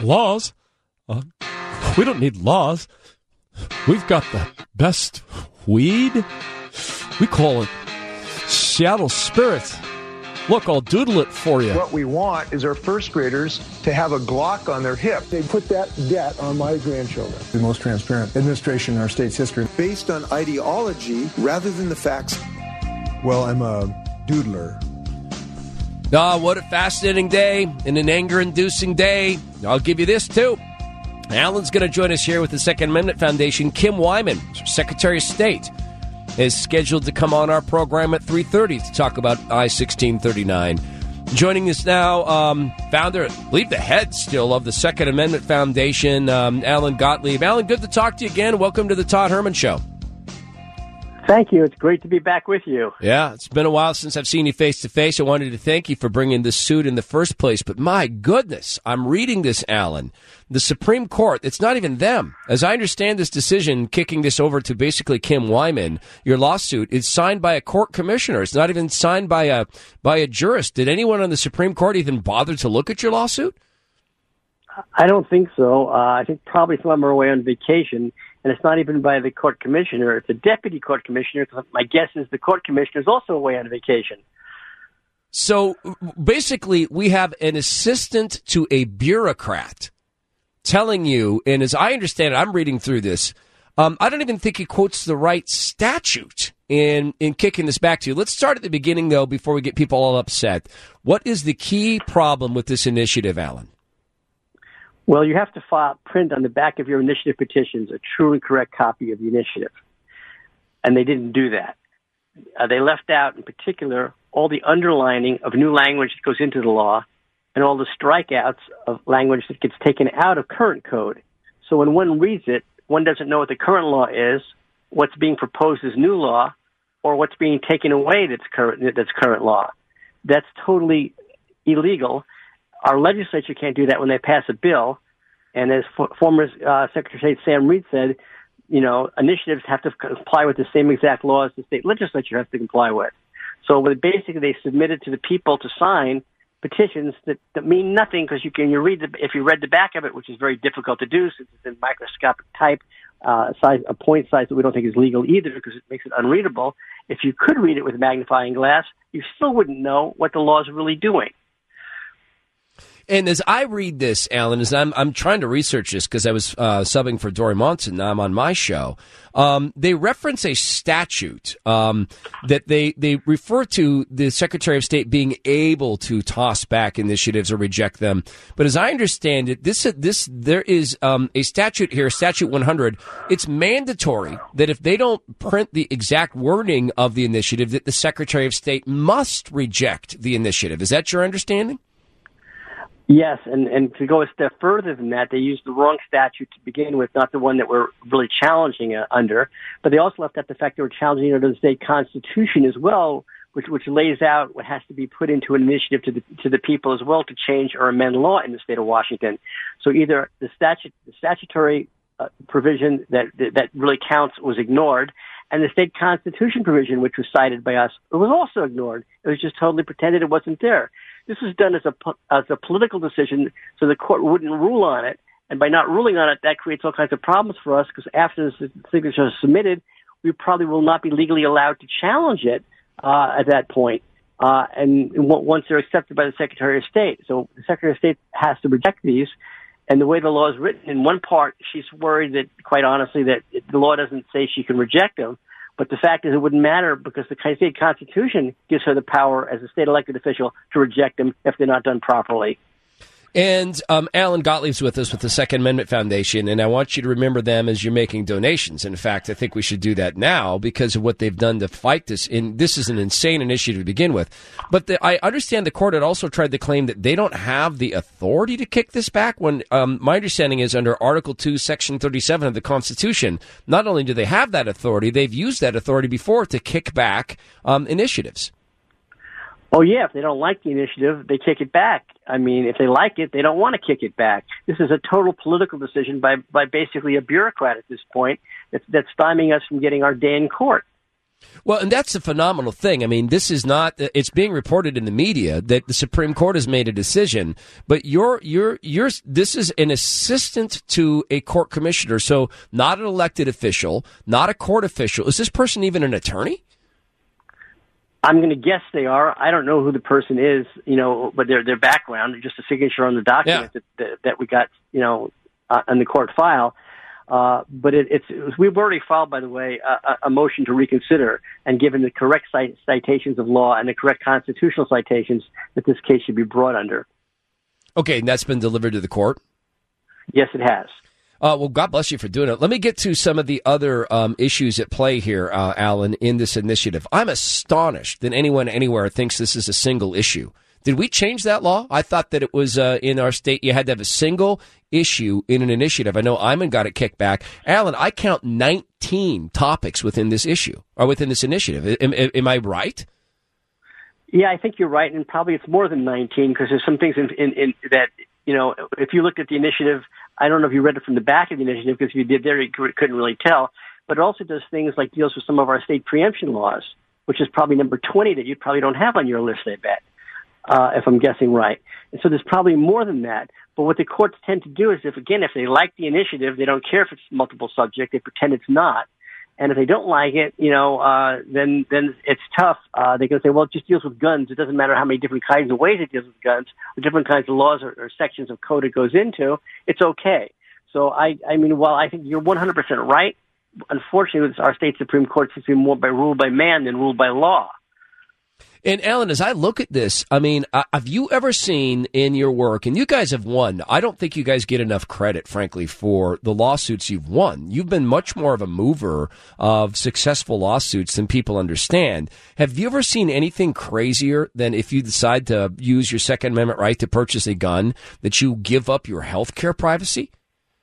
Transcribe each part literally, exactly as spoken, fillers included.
Laws? Uh, we don't need laws. We've got the best weed. We call it Seattle Spirit. Look, I'll doodle it for you. What we want is our first graders to have a Glock on their hip. They put that debt on my grandchildren. The most transparent administration in our state's history. Based on ideology rather than the facts. Well, I'm a doodler. Ah, what a fascinating day and an anger-inducing day. I'll give you this, too. Alan's going to join us here with the Second Amendment Foundation. Kim Wyman, Secretary of State, is scheduled to come on our program at three thirty to talk about I sixteen thirty-nine. Joining us now, um, founder, I believe the head still of the Second Amendment Foundation, um, Alan Gottlieb. Alan, good to talk to you again. Welcome to the Todd Herman Show. Thank you. It's great to be back with you. Yeah, it's been a while since I've seen you face-to-face. I wanted to thank you for bringing this suit in the first place. But my goodness, I'm reading this, Alan. The Supreme Court, it's not even them. As I understand this decision, kicking this over to basically Kim Wyman, your lawsuit, is signed by a court commissioner. It's not even signed by a by a jurist. Did anyone on the Supreme Court even bother to look at your lawsuit? I don't think so. Uh, I think probably some of them are away on vacation. And it's not even by the court commissioner. It's a deputy court commissioner. My guess is the court commissioner is also away on vacation. So basically, we have an assistant to a bureaucrat telling you, and as I understand it, I'm reading through this, um, I don't even think he quotes the right statute in, in kicking this back to you. Let's start at the beginning, though, before we get people all upset. What is the key problem with this initiative, Alan? Well, you have to file, print on the back of your initiative petitions a true and correct copy of the initiative. And they didn't do that. Uh, they left out, in particular, all the underlining of new language that goes into the law and all the strikeouts of language that gets taken out of current code. So when one reads it, one doesn't know what the current law is, what's being proposed as new law, or what's being taken away that's current, that's current law. That's totally illegal. Our legislature can't do that when they pass a bill. And as for, former uh, Secretary of State Sam Reed said, you know, initiatives have to comply with the same exact laws the state legislature has to comply with. So basically they submitted to the people to sign petitions that, that mean nothing because you can you read the, if you read the back of it, which is very difficult to do since it's in microscopic type, uh, size, a point size that we don't think is legal either because it makes it unreadable. If you could read it with a magnifying glass, you still wouldn't know what the law is really doing. And as I read this, Alan, as I'm I'm trying to research this because I was uh, subbing for Dory Monson, now I'm on my show. Um, they reference a statute um, that they they refer to the Secretary of State being able to toss back initiatives or reject them. But as I understand it, this this there is um, a statute here, Statute one hundred. It's mandatory that if they don't print the exact wording of the initiative, that the Secretary of State must reject the initiative. Is that your understanding? Yes, and, and to go a step further than that, they used the wrong statute to begin with, not the one that we're really challenging uh, under. But they also left out the fact they were challenging under the state constitution as well, which which lays out what has to be put into an initiative to the to the people as well to change or amend law in the state of Washington. So either the statute, the statutory uh, provision that that really counts was ignored, and the state constitution provision, which was cited by us, it was also ignored. It was just totally pretended it wasn't there. This was done as a as a political decision, so the court wouldn't rule on it. And by not ruling on it, that creates all kinds of problems for us because after the signature is submitted, we probably will not be legally allowed to challenge it uh, at that point. Uh, and once they're accepted by the Secretary of State, so the Secretary of State has to reject these. And the way the law is written, in one part, she's worried that, quite honestly, that the law doesn't say she can reject them. But the fact is it wouldn't matter because the state constitution gives her the power as a state elected official to reject them if they're not done properly. And um, Alan Gottlieb's with us with the Second Amendment Foundation, and I want you to remember them as you're making donations. In fact, I think we should do that now because of what they've done to fight this. And this is an insane initiative to begin with. But the, I understand the court had also tried to claim that they don't have the authority to kick this back when um, my understanding is under Article two, Section thirty-seven of the Constitution, not only do they have that authority, they've used that authority before to kick back um, initiatives. Oh, yeah, if they don't like the initiative, they kick it back. I mean, if they like it, they don't want to kick it back. This is a total political decision by, by basically a bureaucrat at this point that's, that's stymieing us from getting our day in court. Well, and that's a phenomenal thing. I mean, this is not, it's being reported in the media that the Supreme Court has made a decision, but you're, you're, you're, this is an assistant to a court commissioner. So not an elected official, not a court official. Is this person even an attorney? I'm going to guess they are. I don't know who the person is, you know, but their, their background, just a signature on the document yeah. that, that, that we got, you know, uh, in the court file. Uh, but it, it's, it was, we've already filed, by the way, a, a motion to reconsider, and given the correct cite, citations of law and the correct constitutional citations, that this case should be brought under. Okay, and that's been delivered to the court? Yes, it has. Uh, well, God bless you for doing it. Let me get to some of the other um, issues at play here, uh, Alan, in this initiative. I'm astonished that anyone anywhere thinks this is a single issue. Did we change that law? I thought that it was uh, in our state you had to have a single issue in an initiative. I know Iman got it kicked back. Alan, I count nineteen topics within this issue, or within this initiative. Am, am I right? Yeah, I think you're right, and probably it's more than nineteen, because there's some things in, in, in that, you know, if you looked at the initiative, I don't know if you read it from the back of the initiative, because if you did there, you couldn't really tell, but it also does things like deals with some of our state preemption laws, which is probably number twenty that you probably don't have on your list, I bet. Uh, if I'm guessing right. And so there's probably more than that. But what the courts tend to do is, if again, if they like the initiative, they don't care if it's multiple subject, they pretend it's not. And if they don't like it, you know, uh, then, then it's tough. Uh, they can say, well, it just deals with guns. It doesn't matter how many different kinds of ways it deals with guns, or different kinds of laws or, or sections of code it goes into. It's okay. So I, I mean, while I think you're one hundred percent right, unfortunately, our state Supreme Court seems to be more by rule by man than rule by law. And Alan, as I look at this, I mean, uh, have you ever seen in your work, and you guys have won, I don't think you guys get enough credit, frankly, for the lawsuits you've won. You've been much more of a mover of successful lawsuits than people understand. Have you ever seen anything crazier than if you decide to use your Second Amendment right to purchase a gun, that you give up your health care privacy?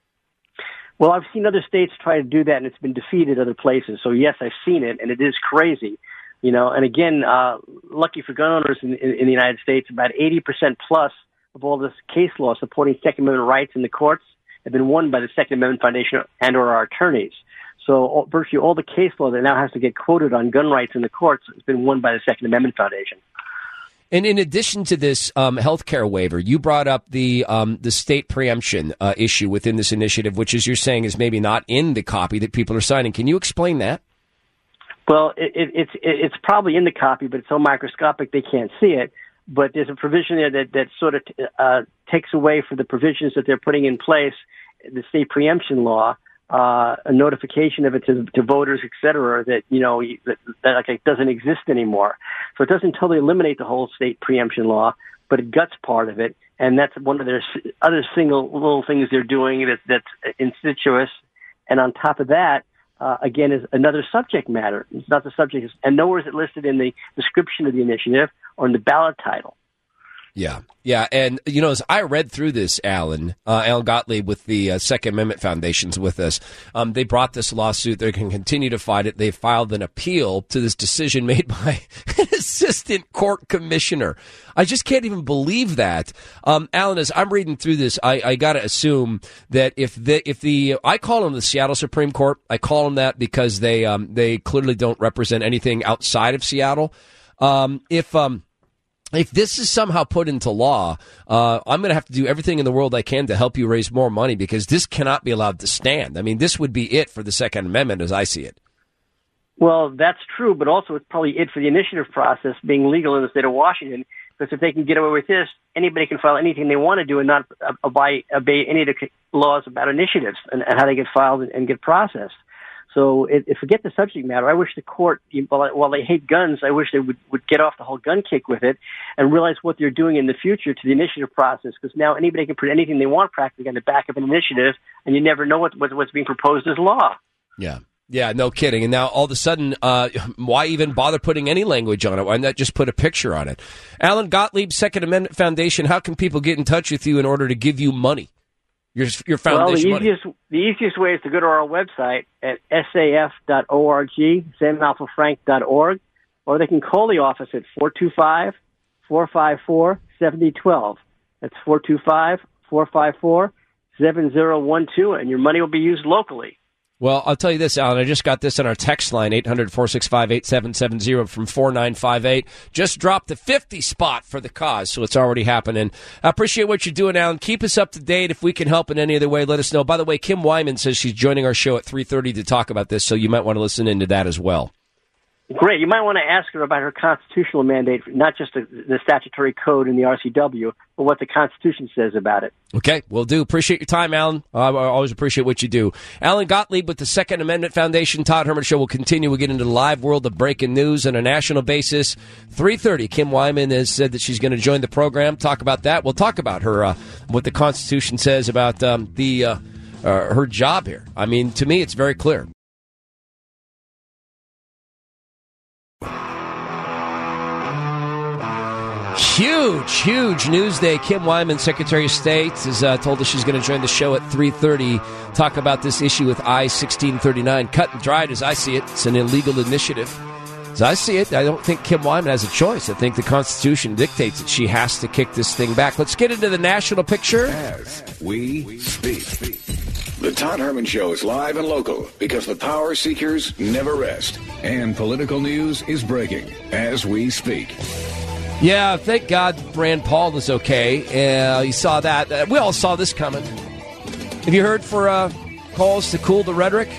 Well, I've seen other states try to do that, and it's been defeated other places. So, yes, I've seen it, and it is crazy. You know, and again, uh, lucky for gun owners in, in, in the United States, about eighty percent plus of all this case law supporting Second Amendment rights in the courts have been won by the Second Amendment Foundation and or our attorneys. So all, virtually all the case law that now has to get quoted on gun rights in the courts has been won by the Second Amendment Foundation. And in addition to this um, health care waiver, you brought up the um, the state preemption uh, issue within this initiative, which, as you're saying, is maybe not in the copy that people are signing. Can you explain that? Well, it, it, it's it's probably in the copy, but it's so microscopic they can't see it. But there's a provision there that, that sort of uh, takes away from the provisions that they're putting in place, the state preemption law, uh, a notification of it to, to voters, et cetera, that, you know, that, that like, it doesn't exist anymore. So it doesn't totally eliminate the whole state preemption law, but it guts part of it. And that's one of their other single little things they're doing that, that's insidious. And on top of that, Uh, again, is another subject matter. It's not the subject, and nowhere is it listed in the description of the initiative or in the ballot title. Yeah, yeah, and you know, as I read through this, Alan, uh, Alan Gottlieb with the uh, Second Amendment Foundation's with us. Um, they brought this lawsuit. They can continue to fight it. They filed an appeal to this decision made by an assistant court commissioner. I just can't even believe that. Um, Alan, as I'm reading through this, I, I got to assume that if the if the I call them the Seattle Supreme Court, I call them that because they um, they clearly don't represent anything outside of Seattle. Um, if um, If this is somehow put into law, uh, I'm going to have to do everything in the world I can to help you raise more money, because this cannot be allowed to stand. I mean, this would be it for the Second Amendment as I see it. Well, that's true, but also it's probably it for the initiative process being legal in the state of Washington, because if they can get away with this, anybody can file anything they want to do and not obey, obey any of the laws about initiatives and, and how they get filed and, and get processed. So it, it, forget the subject matter. I wish the court, while, while they hate guns, I wish they would, would get off the whole gun kick with it and realize what they're doing in the future to the initiative process, because now anybody can put anything they want practically on the back of an initiative, and you never know what, what what's being proposed as law. Yeah. Yeah, no kidding. And now all of a sudden, uh, why even bother putting any language on it? Why not just put a picture on it? Alan Gottlieb, Second Amendment Foundation, how can people get in touch with you in order to give you money? Your, your foundation well, the easiest, money. the easiest way is to go to our website at S A F dot org, sam alpha frank dot org, or they can call the office at four two five, four five four, seven zero one two. That's four two five, four five four, seven zero one two, and your money will be used locally. Well, I'll tell you this, Alan. I just got this on our text line, eight hundred, four six five, eight seven seven zero from four nine five eight. Just dropped the fifty spot for the cause, so it's already happening. I appreciate what you're doing, Alan. Keep us up to date. If we can help in any other way, let us know. By the way, Kim Wyman says she's joining our show at three thirty to talk about this, so you might want to listen into that as well. Great. You might want to ask her about her constitutional mandate, not just the, the statutory code in the R C W, but what the Constitution says about it. Okay, will do. Appreciate your time, Alan. Uh, I always appreciate what you do. Alan Gottlieb with the Second Amendment Foundation. Todd Herman Show will continue. We'll get into the live world of breaking news on a national basis. three thirty, Kim Wyman has said that she's going to join the program. Talk about that. We'll talk about her, uh, what the Constitution says about um, the uh, uh, her job here. I mean, to me, it's very clear. Huge, huge news day. Kim Wyman, Secretary of State, has uh, told us she's going to join the show at three thirty. Talk about this issue with I sixteen thirty-nine. Cut and dried as I see it. It's an illegal initiative. As I see it, I don't think Kim Wyman has a choice. I think the Constitution dictates that she has to kick this thing back. Let's get into the national picture. As we speak. The Todd Herman Show is live and local because the power seekers never rest. And political news is breaking as we speak. Yeah, thank God Rand Paul is okay. Uh, you saw that. Uh, we all saw this coming. Have you heard for uh, calls to cool the rhetoric?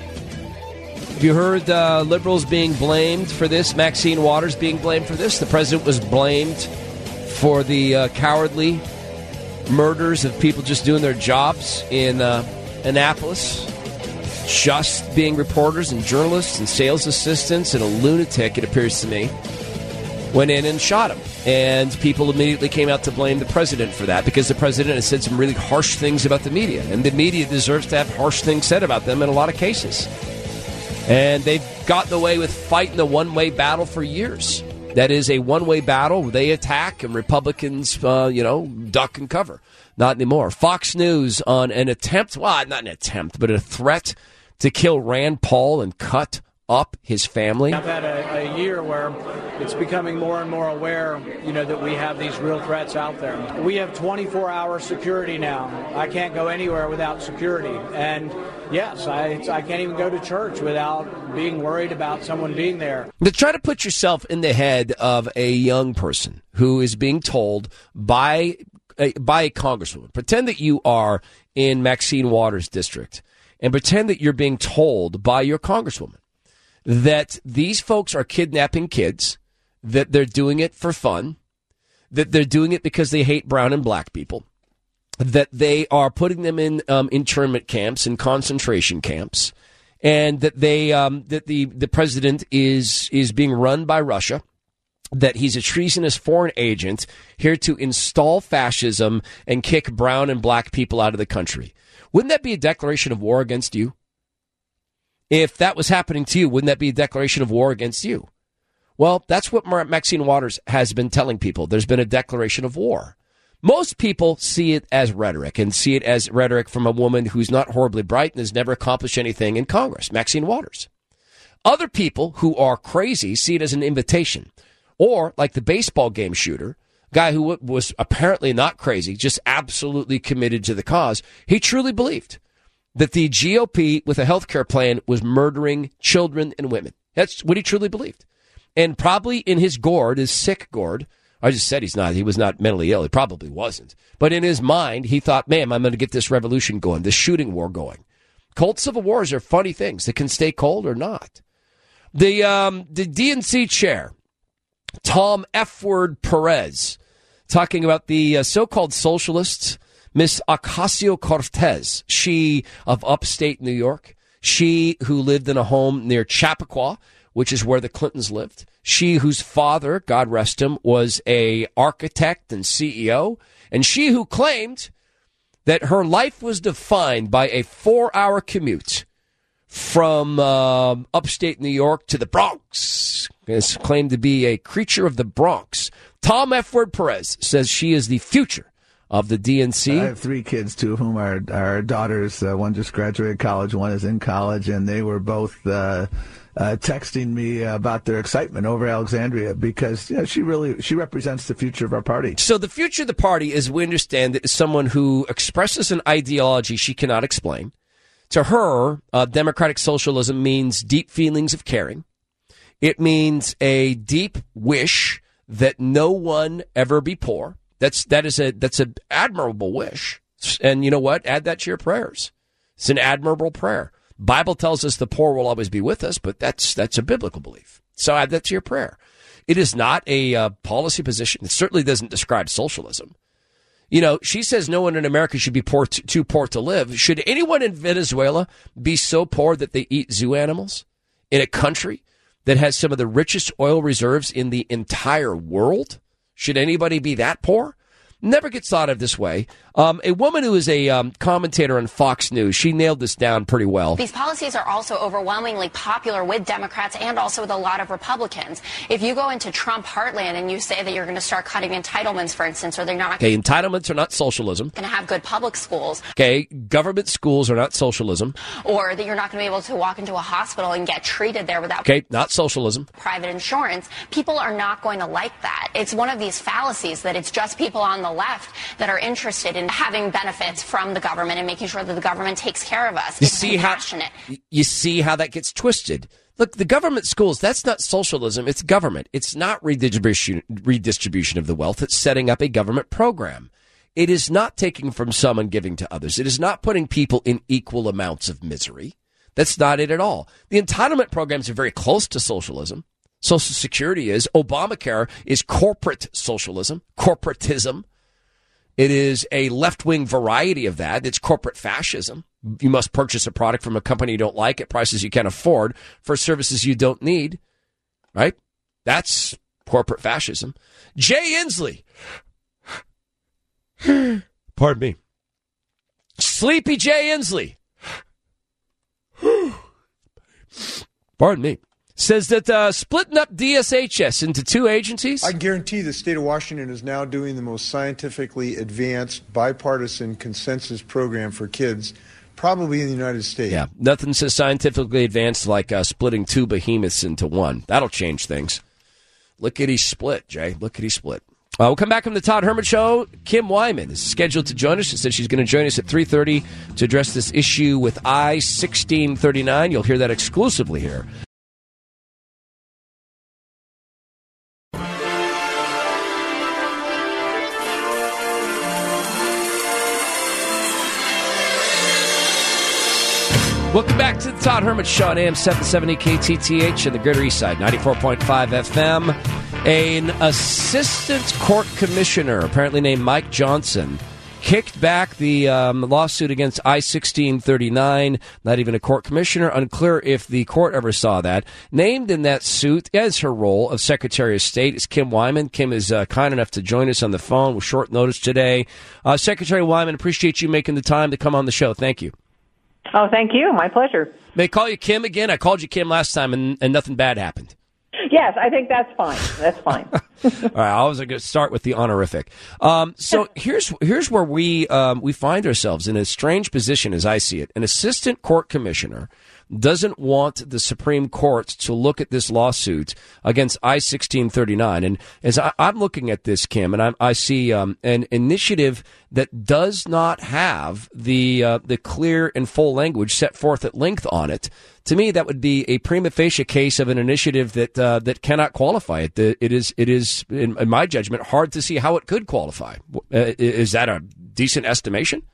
Have you heard uh, liberals being blamed for this? Maxine Waters being blamed for this? The president was blamed for the uh, cowardly murders of people just doing their jobs in uh, Annapolis. Just being reporters and journalists and sales assistants, and a lunatic, it appears to me, went in and shot him. And people immediately came out to blame the president for that because the president has said some really harsh things about the media. And the media deserves to have harsh things said about them in a lot of cases. And they've gotten away with fighting the one-way battle for years. That is a one-way battle. They attack and Republicans, uh, you know, duck and cover. Not anymore. Fox News on an attempt, well, not an attempt, but a threat to kill Rand Paul and cut up his family. I've had a, a year where it's becoming more and more aware, you know, that we have these real threats out there. We have twenty-four hour security now. I can't go anywhere without security. And yes, I, I can't even go to church without being worried about someone being there. To try to put yourself in the head of a young person who is being told by a, by a congresswoman, pretend that you are in Maxine Waters' district, and pretend that you're being told by your congresswoman that these folks are kidnapping kids, that they're doing it for fun, that they're doing it because they hate brown and black people, that they are putting them in um, internment camps and concentration camps, and that they um, that the, the president is is being run by Russia, that he's a treasonous foreign agent here to install fascism and kick brown and black people out of the country. Wouldn't that be a declaration of war against you? If that was happening to you, wouldn't that be a declaration of war against you? Well, that's what Maxine Waters has been telling people. There's been a declaration of war. Most people see it as rhetoric and see it as rhetoric from a woman who's not horribly bright and has never accomplished anything in Congress, Maxine Waters. Other people who are crazy see it as an invitation. Or, like the baseball game shooter, guy who was apparently not crazy, just absolutely committed to the cause, he truly believed that the G O P with a health care plan was murdering children and women. That's what he truly believed. And probably in his gourd, his sick gourd, I just said he's not, he was not mentally ill. He probably wasn't. But in his mind, he thought, man, I'm going to get this revolution going, this shooting war going. Cold civil wars are funny things that can stay cold or not. The, um, the D N C chair, Tom F. Word Perez, talking about the uh, so-called socialists, Miss Ocasio-Cortez, she of upstate New York, she who lived in a home near Chappaqua, which is where the Clintons lived, she whose father, God rest him, was a architect and C E O, and she who claimed that her life was defined by a four-hour commute from uh, upstate New York to the Bronx. Is claimed to be a creature of the Bronx. Tom F. Word Perez says she is the future of the D N C. I have three kids, two of whom are, are daughters. Uh, one just graduated college, one is in college, and they were both uh, uh, texting me about their excitement over Alexandria because you know, she really she represents the future of our party. So the future of the party, as we understand it, is someone who expresses an ideology she cannot explain, To her, uh, democratic socialism means deep feelings of caring. It means a deep wish that no one ever be poor. That's that is a that's an admirable wish. And you know what? Add that to your prayers. It's an admirable prayer. Bible tells us the poor will always be with us, but that's that's a biblical belief. So add that to your prayer. It is not a uh, policy position. It certainly doesn't describe socialism. You know, she says no one in America should be poor t- too poor to live. Should anyone in Venezuela be so poor that they eat zoo animals in a country that has some of the richest oil reserves in the entire world? Should anybody be that poor? Never gets thought of this way. Um, a woman who is a um, commentator on Fox News, she nailed this down pretty well. These policies are also overwhelmingly popular with Democrats and also with a lot of Republicans. If you go into Trump heartland and you say that you're going to start cutting entitlements, for instance, or they're not okay, entitlements are not socialism. Going to have good public schools. Okay, government schools are not socialism. Or that you're not going to be able to walk into a hospital and get treated there without okay, not socialism. Private insurance. People are not going to like that. It's one of these fallacies that it's just people on the left that are interested in having benefits from the government and making sure that the government takes care of us. You it's see how you see how that gets twisted. Look, the government schools, that's not socialism, it's government. It's not redistribution redistribution of the wealth. It's setting up a government program. It is not taking from some and giving to others. It is not putting people in equal amounts of misery. That's not it at all. The entitlement programs are very close to socialism. Social Security is. Obamacare is corporate socialism, corporatism. It is a left-wing variety of that. It's corporate fascism. You must purchase a product from a company you don't like at prices you can't afford for services you don't need, right? That's corporate fascism. Jay Inslee. Pardon me. Sleepy Jay Inslee. Pardon me. Says that uh, splitting up D S H S into two agencies. I guarantee the state of Washington is now doing the most scientifically advanced bipartisan consensus program for kids probably in the United States. Yeah, nothing says scientifically advanced like uh, splitting two behemoths into one. That'll change things. Lickety split, Jay. Lickety split. Uh, we'll come back from the Todd Herman Show. Kim Wyman is scheduled to join us. She said she's going to join us at three thirty to address this issue with I sixteen thirty-nine. You'll hear that exclusively here. Welcome back to the Todd Herman Show on A M seven seventy K T T H in the Greater East Side, ninety-four point five F M. An assistant court commissioner, apparently named Mike Johnson, kicked back the um, lawsuit against I sixteen thirty-nine. Not even a court commissioner. Unclear if the court ever saw that. Named in that suit as her role of Secretary of State is Kim Wyman. Kim is uh, kind enough to join us on the phone with short notice today. Uh, Secretary Wyman, appreciate you making the time to come on the show. Thank you. Oh, thank you. My pleasure. May I call you Kim again? I called you Kim last time, and, and nothing bad happened. Yes, I think that's fine. That's fine. All right, I was going to start with the honorific. Um, so here's here's where we um, we find ourselves in a strange position, as I see it. An assistant court commissioner doesn't want the Supreme Court to look at this lawsuit against I sixteen thirty-nine. And as I, I'm looking at this, Kim, and I, I see um, an initiative that does not have the uh, the clear and full language set forth at length on it. To me, that would be a prima facie case of an initiative that uh, that cannot qualify. It it is it is in, in my judgment hard to see how it could qualify. Uh, is that a decent estimation?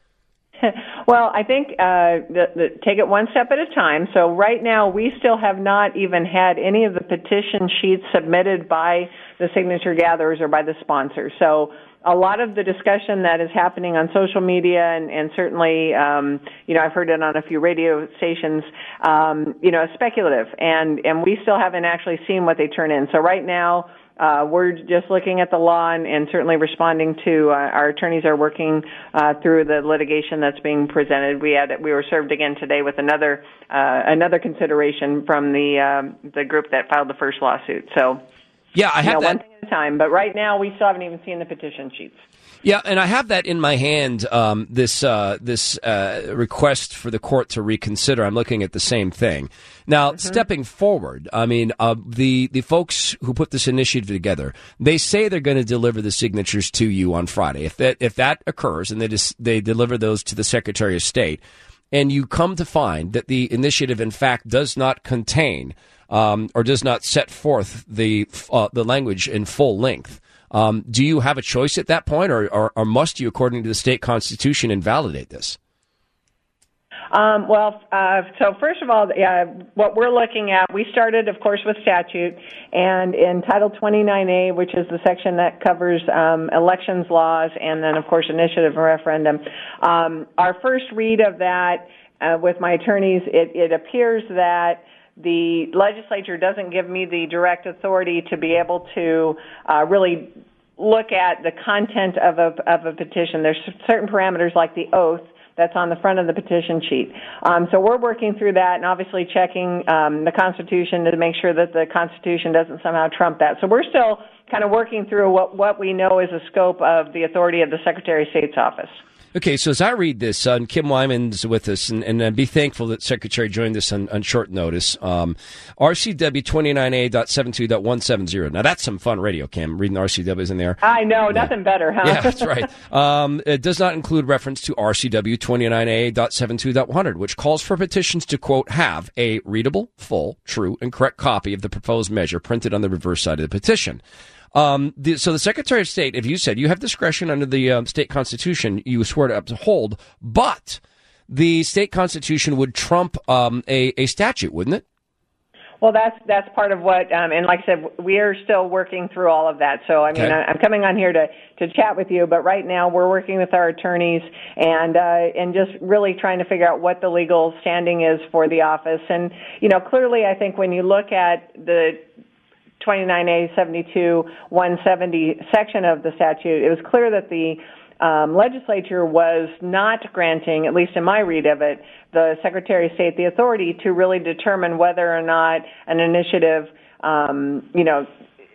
Well, I think uh, the, the, take it one step at a time. So right now, we still have not even had any of the petition sheets submitted by the signature gatherers or by the sponsors. So a lot of the discussion that is happening on social media and, and certainly, um, you know, I've heard it on a few radio stations, um, you know, is speculative. And, and we still haven't actually seen what they turn in. So right now, Uh, we're just looking at the law and, and certainly responding to uh, our attorneys are working uh, through the litigation that's being presented. We had we were served again today with another uh, another consideration from the um, the group that filed the first lawsuit. So yeah, I have you know, that. one thing at a time. But right now, we still haven't even seen the petition sheets. Yeah, and I have that in my hand, um, this uh, this uh, request for the court to reconsider. I'm looking at the same thing. Now, mm-hmm. stepping forward, I mean, uh, the, the folks who put this initiative together, they say they're going to deliver the signatures to you on Friday. If that if that occurs and they, just, they deliver those to the Secretary of State, and you come to find that the initiative, in fact, does not contain um, or does not set forth the uh, the language in full length, um, do you have a choice at that point, or, or, or must you, according to the state constitution, invalidate this? Um, well, uh, so first of all, uh, what we're looking at, we started, of course, with statute, and in Title twenty-nine A, which is the section that covers um, elections laws, and then, of course, initiative and referendum. Um, our first read of that uh, with my attorneys, it, it appears that the legislature doesn't give me the direct authority to be able to uh, really look at the content of a, of a petition. There's certain parameters like the oath that's on the front of the petition sheet. Um, so we're working through that and obviously checking um, the Constitution to make sure that the Constitution doesn't somehow trump that. So we're still kind of working through what, what we know is the scope of the authority of the Secretary of State's office. Okay, so as I read this, uh, and Kim Wyman's with us, and, and uh, be thankful that Secretary joined us on, on short notice. Um, R C W twenty-nine A seventy-two point one seventy. Now, that's some fun radio, Kim, reading R C Ws in there. I know, nothing yeah. better, huh? Yeah, that's right. Um, it does not include reference to R C W twenty-nine A seventy-two point one hundred, which calls for petitions to, quote, have a readable, full, true, and correct copy of the proposed measure printed on the reverse side of the petition. Um, the, so the Secretary of State, if you said you have discretion under the um, state constitution, you swear to uphold, but the state constitution would trump um, a, a statute, wouldn't it? Well, that's that's part of what, um, and like I said, we are still working through all of that. So, I mean, okay. I, I'm coming on here to, to chat with you, but right now we're working with our attorneys and uh, and just really trying to figure out what the legal standing is for the office. And, you know, clearly I think when you look at the twenty-nine A seventy-two point one seventy section of the statute, it was clear that the um, legislature was not granting, at least in my read of it, the Secretary of State the authority to really determine whether or not an initiative, um, you know,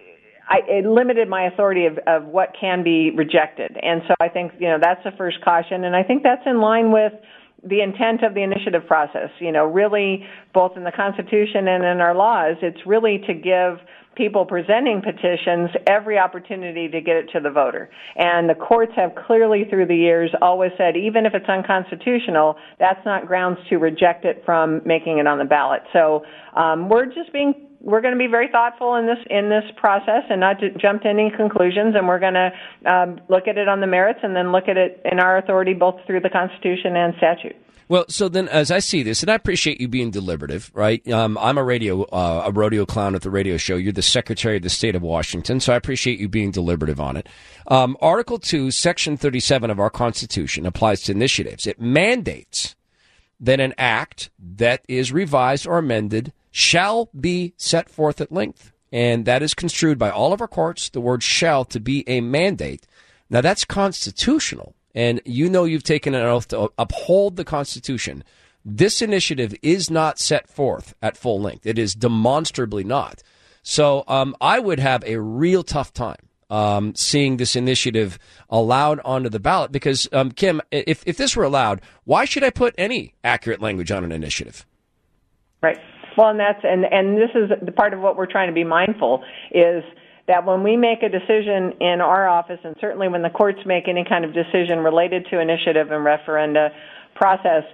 I, it limited my authority of, of what can be rejected. And so I think, you know, that's the first caution, and I think that's in line with the intent of the initiative process. You know, really, both in the Constitution and in our laws, it's really to give people presenting petitions every opportunity to get it to the voter. And the courts have clearly through the years always said, even if it's unconstitutional, that's not grounds to reject it from making it on the ballot. So um, we're just being we're going to be very thoughtful in this in this process and not to jump to any conclusions, and we're going to um, look at it on the merits and then look at it in our authority both through the Constitution and statute. Well, so then as I see this, and I appreciate you being deliberative, right? Um, I'm a radio, uh, a rodeo clown at the radio show. You're the Secretary of the State of Washington, so I appreciate you being deliberative on it. Um, Article two, Section thirty-seven of our Constitution applies to initiatives. It mandates that an act that is revised or amended shall be set forth at length. And that is construed by all of our courts, the word shall, to be a mandate. Now, that's constitutional. And you know you've taken an oath to uphold the Constitution. This initiative is not set forth at full length. It is demonstrably not. So um, I would have a real tough time um, seeing this initiative allowed onto the ballot because, um, Kim, if, if this were allowed, why should I put any accurate language on an initiative? Right. Well, and that's and, and this is the part of what we're trying to be mindful is that when we make a decision in our office, and certainly when the courts make any kind of decision related to initiative and referenda process,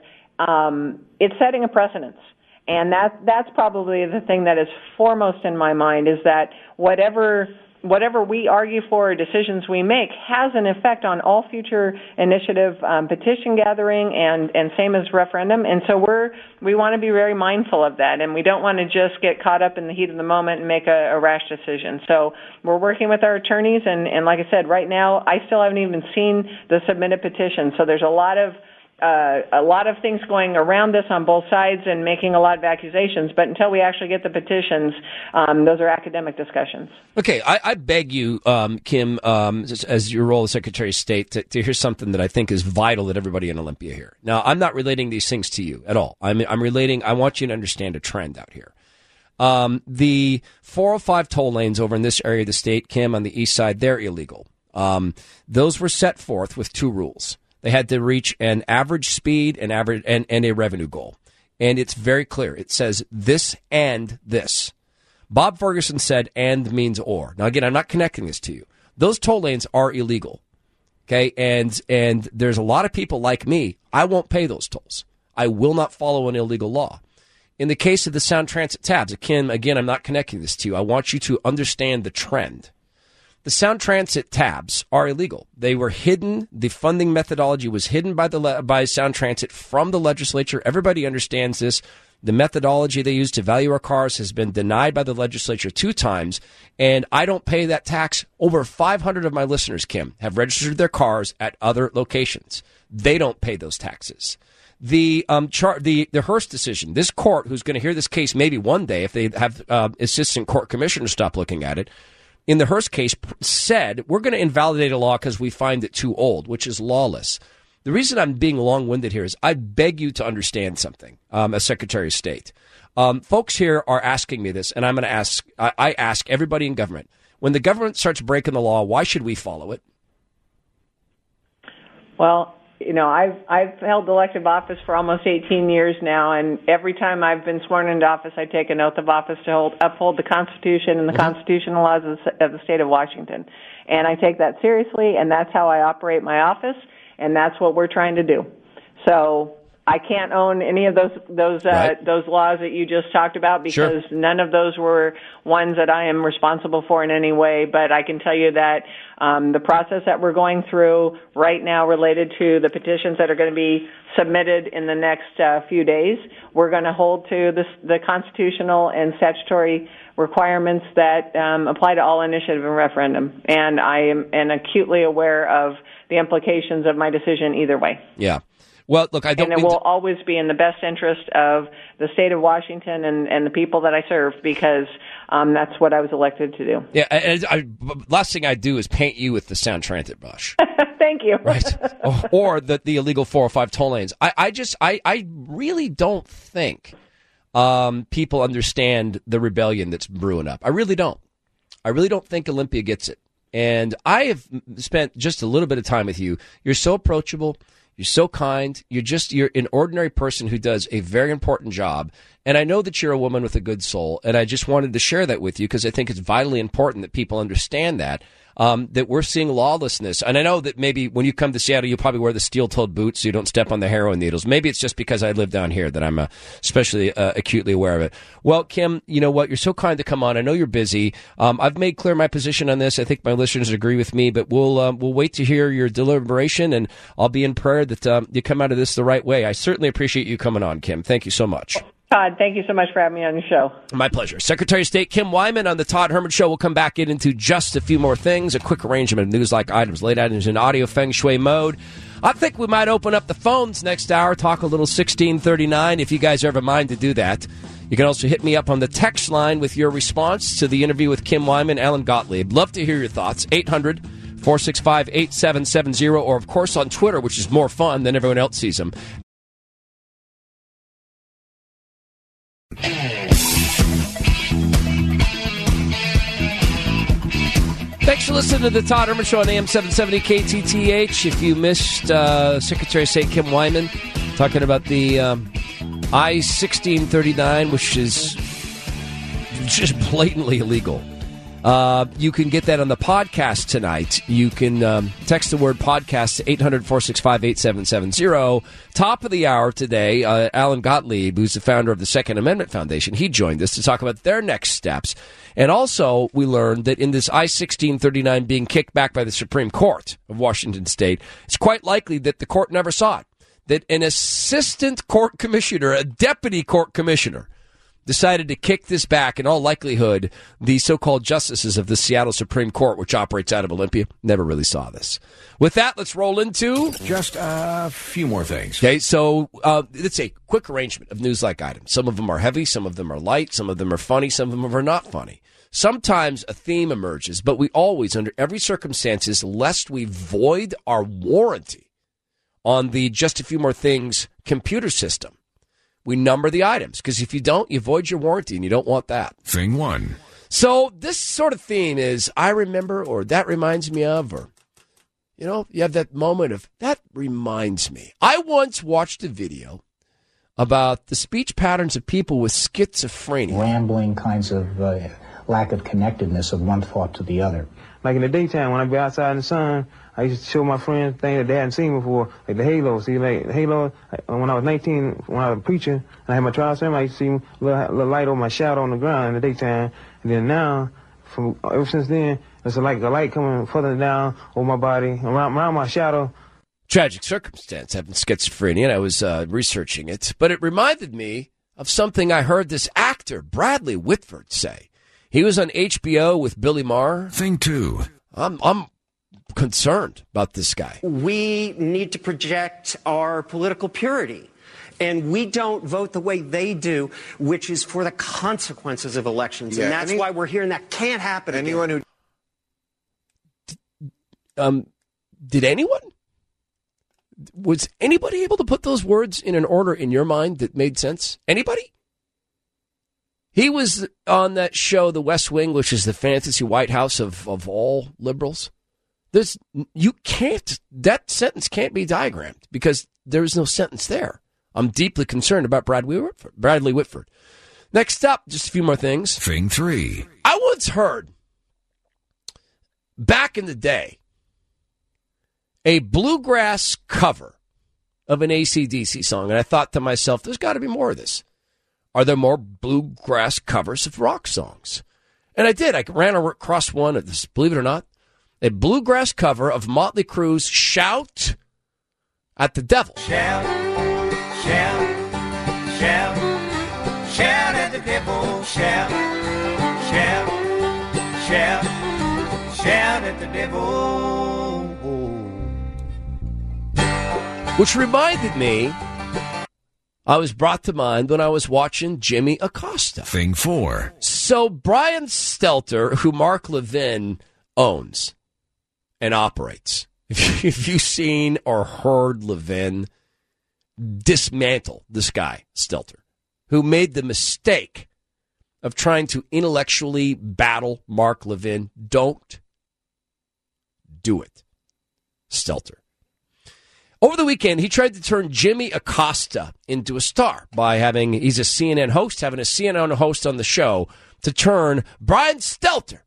um, it's setting a precedence. And that that's probably the thing that is foremost in my mind is that whatever whatever we argue for or decisions we make has an effect on all future initiative um, petition gathering and, and same as referendum. And so we're we want to be very mindful of that, and we don't want to just get caught up in the heat of the moment and make a, a rash decision. So we're working with our attorneys, and, and like I said, right now I still haven't even seen the submitted petition. So there's a lot of Uh, a lot of things going around this on both sides and making a lot of accusations, but until we actually get the petitions, um, those are academic discussions. Okay, I, I beg you, um, Kim, um, as, as your role as Secretary of State, to, to hear something that I think is vital that everybody in Olympia hear. Now, I'm not relating these things to you at all. I'm, I'm relating, I want you to understand a trend out here. Um, the four oh five toll lanes over in this area of the state, Kim, on the east side, they're illegal. Um, those were set forth with two rules. They had to reach an average speed and average and, and a revenue goal. And it's very clear. It says this and this. Bob Ferguson said and means or. Now, again, I'm not connecting this to you. Those toll lanes are illegal. Okay? And and there's a lot of people like me. I won't pay those tolls. I will not follow an illegal law. In the case of the Sound Transit tabs, again, again, I'm not connecting this to you. I want you to understand the trend. The Sound Transit tabs are illegal. They were hidden. The funding methodology was hidden by the le- by Sound Transit from the legislature. Everybody understands this. The methodology they use to value our cars has been denied by the legislature two times, and I don't pay that tax. Over five hundred of my listeners, Kim, have registered their cars at other locations. They don't pay those taxes. The um char- the the Hearst decision, this court, who's going to hear this case maybe one day if they have uh, assistant court commissioners stop looking at it, in the Hearst case said, we're going to invalidate a law because we find it too old, which is lawless. The reason I'm being long-winded here is I beg you to understand something, um, as Secretary of State. Um, folks here are asking me this, and I'm going to ask, I, I ask everybody in government, when the government starts breaking the law, why should we follow it? Well, you know, I've I've held elective office for almost eighteen years now, and every time I've been sworn into office, I take an oath of office to hold, uphold the Constitution and the mm-hmm. constitutional laws of the, of the state of Washington. And I take that seriously, and that's how I operate my office, and that's what we're trying to do. So I can't own any of those those uh, right. those laws that you just talked about because sure. none of those were ones that I am responsible for in any way. But I can tell you that um, the process that we're going through right now related to the petitions that are going to be submitted in the next uh, few days, we're going to hold to this, the constitutional and statutory requirements that um, apply to all initiative and referendum. And I am and acutely aware of the implications of my decision either way. Yeah. Well, look, I don't. And it will to... always be in the best interest of the state of Washington and, and the people that I serve because um, that's what I was elected to do. Yeah, and I, last thing I do is paint you with the Sound Transit brush. Thank you. Right, or, or the the illegal four oh five toll lanes. I, I just, I, I really don't think um, people understand the rebellion that's brewing up. I really don't. I really don't think Olympia gets it. And I have spent just a little bit of time with you. You're so approachable. You're so kind. You're just, you're an ordinary person who does a very important job. And I know that you're a woman with a good soul. And I just wanted to share that with you because I think it's vitally important that people understand that, um, that we're seeing lawlessness. And I know that maybe when you come to Seattle, you'll probably wear the steel-toed boots so you don't step on the heroin needles. Maybe it's just because I live down here that I'm uh, especially uh, acutely aware of it. Well, Kim, you know what? You're so kind to come on. I know you're busy. Um, I've made clear my position on this. I think my listeners agree with me, but we'll uh, we'll wait to hear your deliberation, and I'll be in prayer that um, you come out of this the right way. I certainly appreciate you coming on, Kim. Thank you so much. Todd, thank you so much for having me on your show. My pleasure. Secretary of State Kim Wyman on the Todd Herman Show. We'll come back in into just a few more things, a quick arrangement of news-like items laid out in audio feng shui mode. I think we might open up the phones next hour, talk a little sixteen thirty-nine, if you guys ever mind to do that. You can also hit me up on the text line with your response to the interview with Kim Wyman, Alan Gottlieb. Love to hear your thoughts. eight hundred, four six five, eight seven seven zero, or, of course, on Twitter, which is more fun than everyone else sees them. Thanks for listening to the Todd Herman Show on A M seven seventy K T T H. If you missed uh, Secretary of State Kim Wyman talking about the um, I sixteen thirty-nine, which is just blatantly illegal, uh, you can get that on the podcast tonight. You can um, text the word podcast to eight hundred, four six five, eight seven seven zero. Top of the hour today, uh, Alan Gottlieb, who's the founder of the Second Amendment Foundation, he joined us to talk about their next steps. And also, we learned that in this I sixteen thirty-nine being kicked back by the Supreme Court of Washington State, it's quite likely that the court never saw it. That an assistant court commissioner, a deputy court commissioner, decided to kick this back. In all likelihood, the so-called justices of the Seattle Supreme Court, which operates out of Olympia, never really saw this. With that, let's roll into just a few more things. Okay, so uh, it's a quick arrangement of news-like items. Some of them are heavy, some of them are light, some of them are funny, some of them are not funny. Sometimes a theme emerges, but we always, under every circumstances, lest we void our warranty on the Just a Few More Things computer system, we number the items, because if you don't, you void your warranty, and you don't want that. Thing one. So this sort of theme is, I remember, or that reminds me of, or, you know, you have that moment of, that reminds me. I once watched a video about the speech patterns of people with schizophrenia. Rambling kinds of uh, lack of connectedness of one thought to the other. Like in the daytime, when I be outside in the sun, I used to show my friends things that they hadn't seen before, like the halo. See, like the halo, when I was nineteen, when I was preaching, and I had my trial sermon, I used to see a little, little light over my shadow on the ground in the daytime. And then now, from ever since then, it's like a light coming further down over my body, around, around my shadow. Tragic circumstance, having schizophrenia, and I was uh, researching it. But it reminded me of something I heard this actor, Bradley Whitford, say. He was on H B O with Billy Maher. Thing two. I'm, I'm concerned about this guy. We need to project our political purity. And we don't vote the way they do, which is for the consequences of elections. Yeah, and that's any, why we're here, and that can't happen anyone again. who... Um, did anyone? Was anybody able to put those words in an order in your mind that made sense? Anybody? He was on that show, The West Wing, which is the fantasy White House of, of all liberals. There's, you can't, that sentence can't be diagrammed because there is no sentence there. I'm deeply concerned about Bradley Whitford. Bradley Whitford. Next up, just a few more things. Thing three. I once heard, back in the day, a bluegrass cover of an A C D C song, and I thought to myself, there's got to be more of this. Are there more bluegrass covers of rock songs? And I did. I ran across one of this, believe it or not, a bluegrass cover of Motley Crue's Shout at the Devil. Shout, shout, shout, shout at the devil, shout, shout, shout, shout at the devil. Which reminded me, I was brought to mind when I was watching Jimmy Acosta. Thing four. So Brian Stelter, who Mark Levin owns and operates, if you've seen or heard Levin dismantle this guy, Stelter, who made the mistake of trying to intellectually battle Mark Levin, don't do it, Stelter. Over the weekend, he tried to turn Jimmy Acosta into a star by having, he's a C N N host, having a C N N host on the show to turn Brian Stelter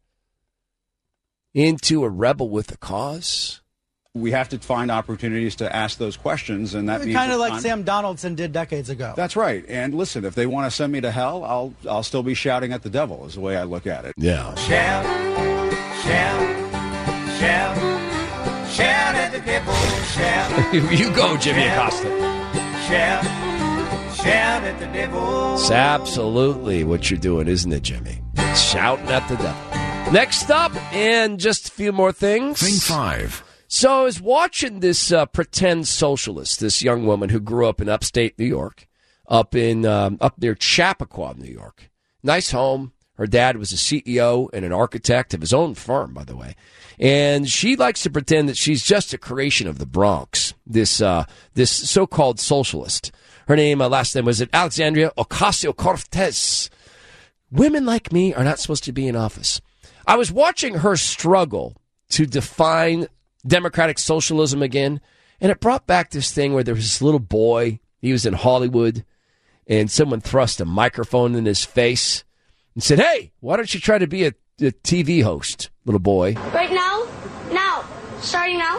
into a rebel with a cause. We have to find opportunities to ask those questions, and that means kind of like I'm, Sam Donaldson did decades ago. That's right. And listen, if they want to send me to hell, I'll I'll still be shouting at the devil. Is the way I look at it. Yeah. Shout, shout, shout, shout at the devil. Shout. You go, Jimmy Acosta. Shout, shout at the devil. It's absolutely what you're doing, isn't it, Jimmy? Shouting at the devil. Next up, and just a few more things. Thing five. So I was watching this uh, pretend socialist, this young woman who grew up in upstate New York, up in um, up near Chappaqua, New York. Nice home. Her dad was a C E O and an architect of his own firm, by the way. And she likes to pretend that she's just a creation of the Bronx, this uh, this so-called socialist. Her name, uh, last name, was it Alexandria Ocasio-Cortez. Women like me are not supposed to be in office. I was watching her struggle to define democratic socialism again, and it brought back this thing where there was this little boy, he was in Hollywood, and someone thrust a microphone in his face and said, "Hey, why don't you try to be a, a T V host, little boy?" Right now? Now. Starting now?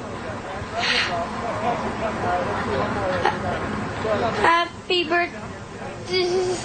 Happy birthday.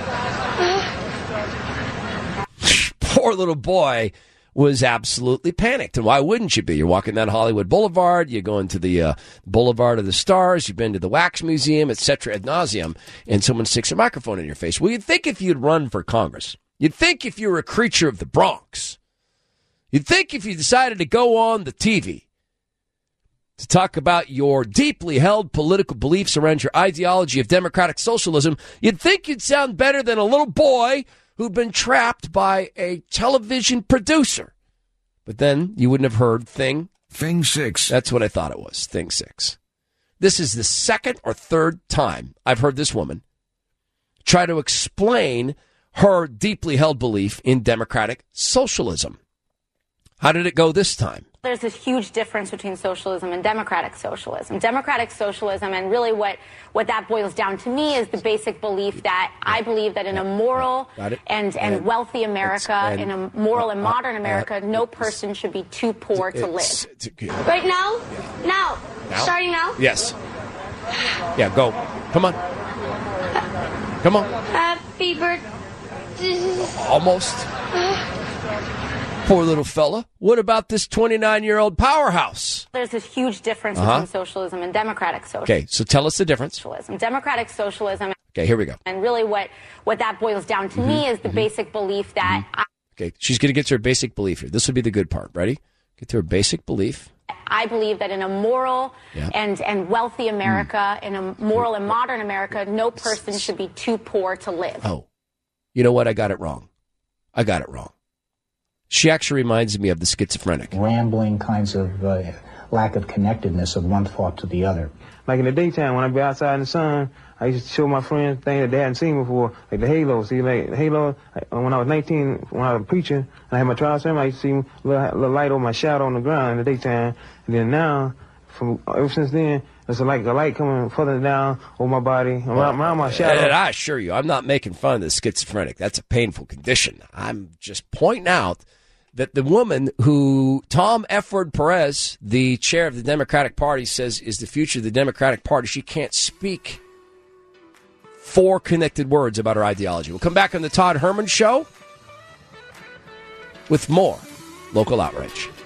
Poor little boy was absolutely panicked. And why wouldn't you be? You're walking down Hollywood Boulevard, you're going to the uh, Boulevard of the Stars, you've been to the Wax Museum, et cetera, ad nauseum, and someone sticks a microphone in your face. Well, you'd think if you'd run for Congress, you'd think if you were a creature of the Bronx, you'd think if you decided to go on the T V to talk about your deeply held political beliefs around your ideology of democratic socialism, you'd think you'd sound better than a little boy who'd been trapped by a television producer. But then you wouldn't have heard Thing. Thing six. That's what I thought it was, Thing six. This is the second or third time I've heard this woman try to explain her deeply held belief in democratic socialism. How did it go this time? There's this huge difference between socialism and democratic socialism. Democratic socialism, and really what, what that boils down to me, is the basic belief that I believe that in a moral and, and, and wealthy America, and, in a moral and modern America, uh, uh, no person should be too poor to live. Right now? Now. Now? Starting now? Yes. Yeah, go. Come on. Come on. Happy birthday. Almost. Poor little fella. What about this twenty-nine-year-old powerhouse? There's this huge difference Uh-huh. between socialism and democratic socialism. Okay, so tell us the difference. Socialism. Democratic socialism. Okay, here we go. And really what, what that boils down to me is the basic belief that I, Okay, she's going to get to her basic belief here. This will be the good part. Ready? Get to her basic belief. I believe that in a moral Yeah. and, and wealthy America, in a moral and modern America, no person should be too poor to live. Oh, you know what? I got it wrong. I got it wrong. She actually reminds me of the schizophrenic. Rambling kinds of uh, lack of connectedness of one thought to the other. Like in the daytime, when I be outside in the sun, I used to show my friends things that they hadn't seen before, like the halo. See, like the halo, when I was nineteen, when I was a preacher, and I had my trial sermon, I used to see a little, little light over my shadow on the ground in the daytime. And then now, from ever since then, it's like a light coming further down over my body, around, around my shadow. And I assure you, I'm not making fun of the schizophrenic. That's a painful condition. I'm just pointing out that the woman who Tom Eford Perez, the chair of the Democratic Party, says is the future of the Democratic Party, she can't speak four connected words about her ideology. We'll come back on the Todd Herman Show with more local outrage.